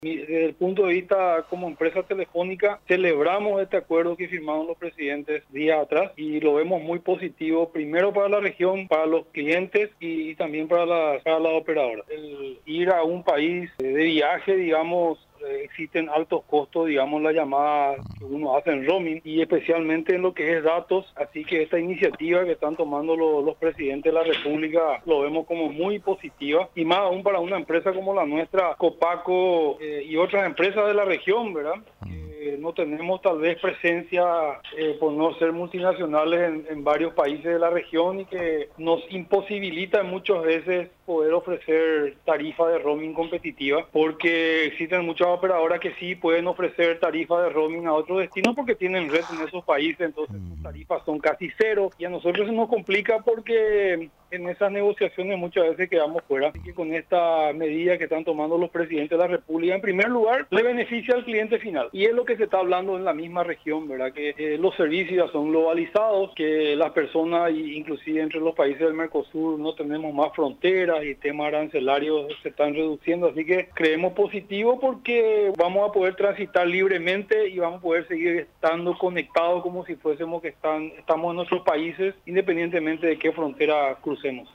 Desde el punto de vista como empresa telefónica, celebramos este acuerdo que firmaron los presidentes días atrás y lo vemos muy positivo, primero para la región, para los clientes y también para las operadoras. El ir a un país de viaje, digamos, existen altos costos, digamos, la llamada que uno hace en roaming y especialmente en lo que es datos, así que esta iniciativa que están tomando los presidentes de la República lo vemos como muy positiva y más aún para una empresa como la nuestra, Copaco y otras empresas de la región, ¿verdad? No tenemos tal vez presencia por no ser multinacionales en varios países de la región y que nos imposibilita muchas veces poder ofrecer tarifas de roaming competitivas porque existen muchas operadoras que sí pueden ofrecer tarifas de roaming a otros destinos porque tienen red en esos países, entonces sus tarifas son casi cero y a nosotros se nos complica porque en esas negociaciones muchas veces quedamos fuera. Así que con esta medida que están tomando los presidentes de la República, en primer lugar, le beneficia al cliente final. Y es lo que se está hablando en la misma región, ¿verdad? Que los servicios ya son globalizados, que las personas, inclusive entre los países del Mercosur, no tenemos más fronteras y temas arancelarios se están reduciendo. Así que creemos positivo porque vamos a poder transitar libremente y vamos a poder seguir estando conectados como si fuésemos que estamos en nuestros países, independientemente de qué frontera crucemos.